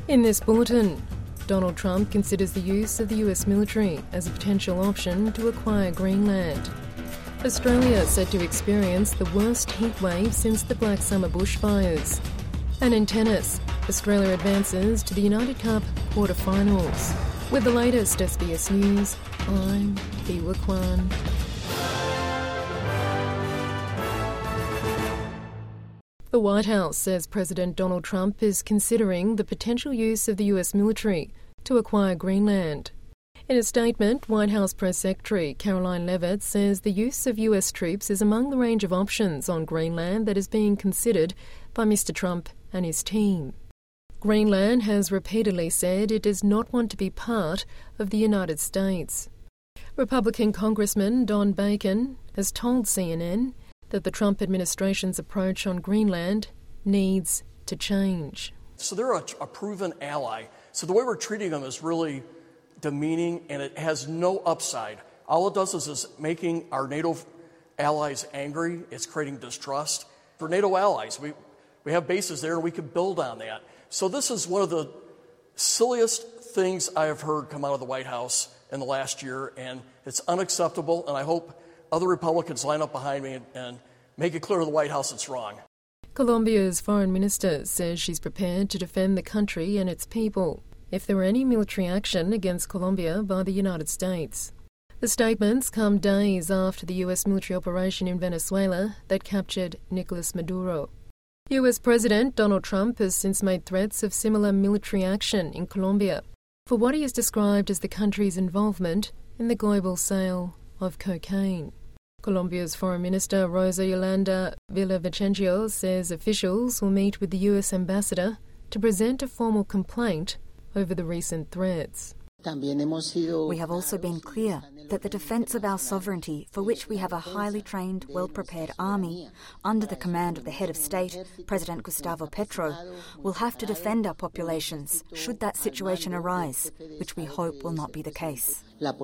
In this bulletin, Donald Trump considers the use of the US military as a potential option to acquire Greenland. Australia said to experience the worst heat wave since the Black Summer bushfires. And in tennis, Australia advances to the United Cup quarter-finals. With the latest SBS News, I'm Biwa Kwan. The White House says President Donald Trump is considering the potential use of the US military to acquire Greenland. In a statement, White House Press Secretary Karoline Leavitt says the use of US troops is among the range of options on Greenland that is being considered by Mr. Trump and his team. Greenland has repeatedly said it does not want to be part of the United States. Republican Congressman Don Bacon has told CNN that the Trump administration's approach on Greenland needs to change. So they're a proven ally. So the way we're treating them is really demeaning, and it has no upside. All it does is making our NATO allies angry. It's creating distrust. For NATO allies, we have bases there, and we can build on that. So this is one of the silliest things I have heard come out of the White House in the last year, and it's unacceptable, and I hope other Republicans line up behind me and make it clear to the White House it's wrong. Colombia's foreign minister says she's prepared to defend the country and its people if there were any military action against Colombia by the United States. The statements come days after the US military operation in Venezuela that captured Nicolas Maduro. US President Donald Trump has since made threats of similar military action in Colombia for what he has described as the country's involvement in the global sale of cocaine. Colombia's Foreign Minister Rosa Yolanda Villavicencio says officials will meet with the US ambassador to present a formal complaint over the recent threats. We have also been clear that the defence of our sovereignty, for which we have a highly trained, well-prepared army, under the command of the head of state, President Gustavo Petro, will have to defend our populations should that situation arise, which we hope will not be the case.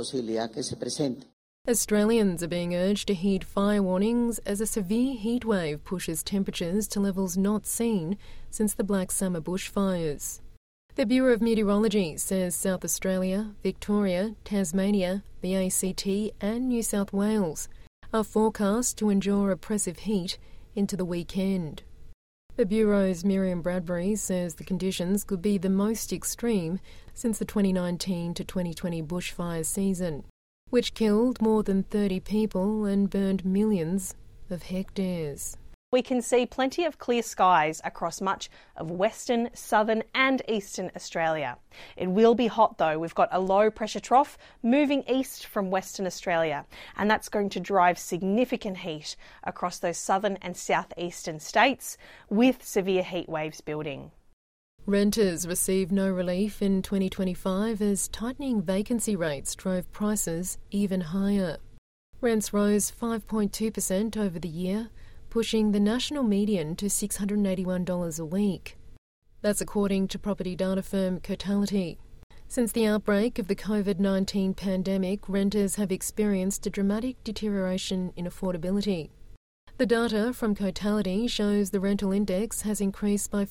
Australians are being urged to heed fire warnings as a severe heat wave pushes temperatures to levels not seen since the Black Summer bushfires. The Bureau of Meteorology says South Australia, Victoria, Tasmania, the ACT and New South Wales are forecast to endure oppressive heat into the weekend. The Bureau's Miriam Bradbury says the conditions could be the most extreme since the 2019 to 2020 bushfire season, which killed more than 30 people and burned millions of hectares. We can see plenty of clear skies across much of Western, Southern and Eastern Australia. It will be hot though. We've got a low pressure trough moving east from Western Australia, and that's going to drive significant heat across those southern and southeastern states with severe heat waves building. Renters received no relief in 2025 as tightening vacancy rates drove prices even higher. Rents rose 5.2% over the year, pushing the national median to $681 a week. That's according to property data firm Cotality. Since the outbreak of the COVID-19 pandemic, renters have experienced a dramatic deterioration in affordability. The data from Cotality shows the rental index has increased by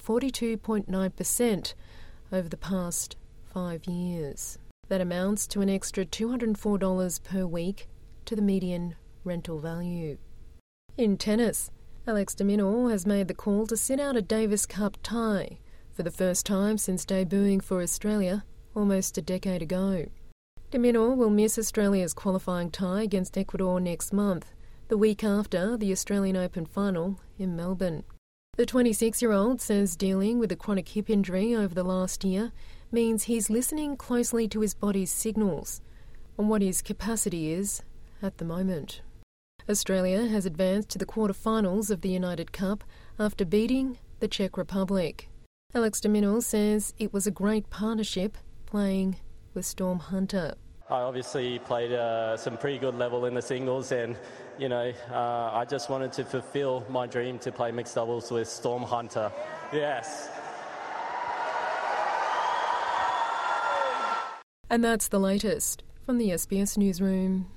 42.9% over the past 5 years. That amounts to an extra $204 per week to the median rental value. In tennis, Alex de Minaur has made the call to sit out a Davis Cup tie for the first time since debuting for Australia almost a decade ago. De Minaur will miss Australia's qualifying tie against Ecuador next month, the week after the Australian Open final in Melbourne. The 26-year-old says dealing with a chronic hip injury over the last year means he's listening closely to his body's signals on what his capacity is at the moment. Australia has advanced to the quarter-finals of the United Cup after beating the Czech Republic. Alex de Minaur says it was a great partnership playing with Storm Hunter. I obviously played some pretty good level in the singles, and I just wanted to fulfill my dream to play mixed doubles with Storm Hunter. Yes. And that's the latest from the SBS Newsroom.